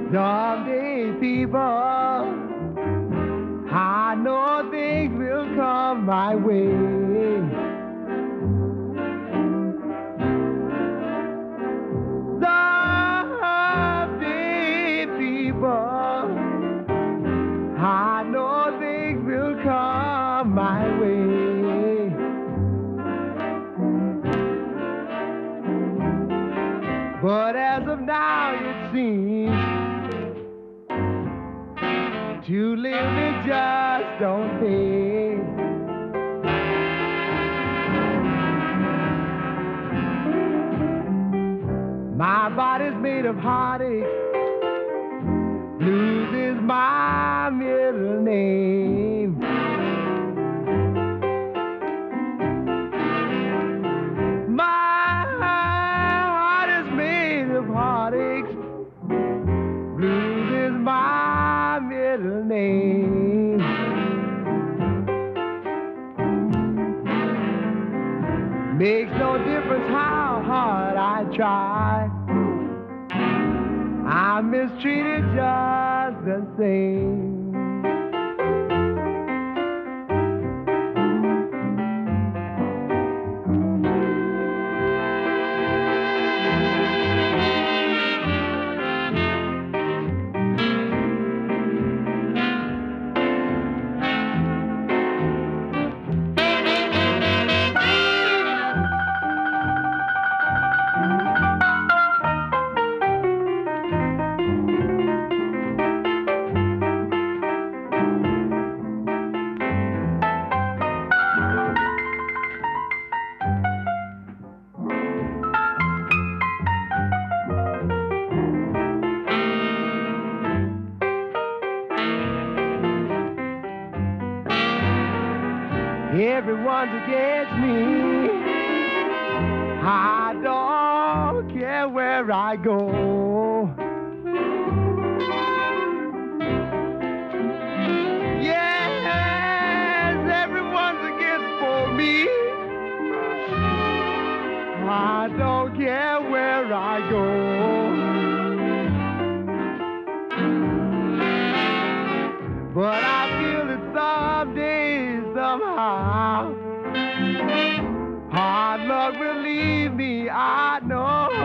Someday, people, I know things will come my way. Someday, people, I know things will come my way. But as of now, it seems to live it just don't pay. My body's made of heartache. Blues is my middle name. My heart is made of heartaches. Blues is my middle name. Makes no difference how hard I try. I'm mistreated just the same. Everyone's against me. I don't care where I go. Yes, everyone's against for me. I don't care where I go. But I feel that someday, somehow, hard luck will leave me, I know.